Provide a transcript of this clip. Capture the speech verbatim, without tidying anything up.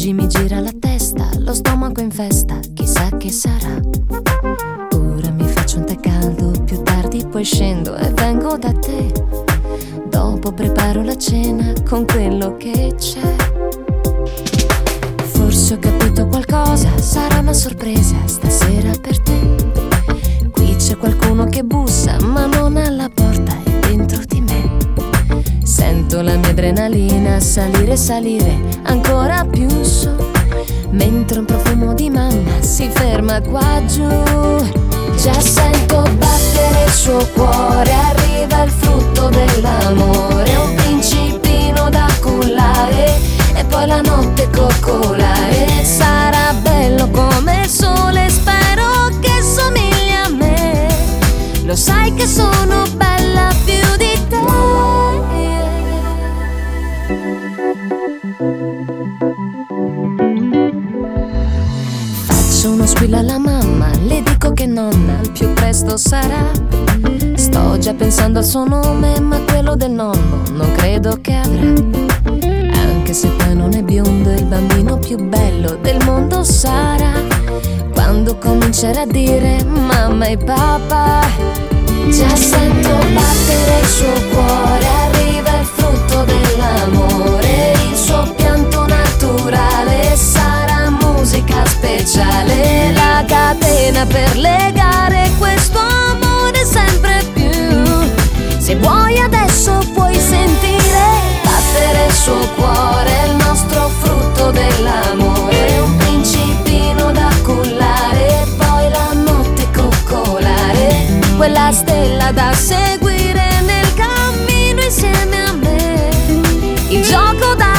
Oggi mi gira la testa, lo stomaco in festa, chissà che sarà. Ora mi faccio un tè caldo, più tardi poi scendo e vengo da te. Dopo preparo la cena con quello che c'è. Forse ho capito qualcosa, sarà una sorpresa stasera per te. Qui c'è qualcuno che bussa, ma non alla porta, è dentro di me. Sento la mia adrenalina salire, salire ancora più su, mentre un profumo di mamma si ferma qua giù. Già sento battere il suo cuore, arriva il frutto dell'amore, un principino da cullare e poi la notte coccolare. Sarà bello come il sole, spero che somigli a me. Lo sai che sono bella più di te. Faccio uno squillo alla mamma, le dico che nonna al più presto sarà. Sto già pensando al suo nome, ma quello del nonno non credo che avrà. Anche se poi non è biondo, il bambino più bello del mondo sarà quando comincerà a dire mamma e papà. Già sento battere il suo cuore, arriva il frutto dell'amore, il suo pianto naturale sarà musica speciale, la catena per legare questo amore sempre più. Se vuoi adesso puoi sentire battere il suo cuore, il nostro frutto dell'amore, un principino da cullare, poi la notte coccolare, quella stella da seguire nel cammino insieme a me, il gioco da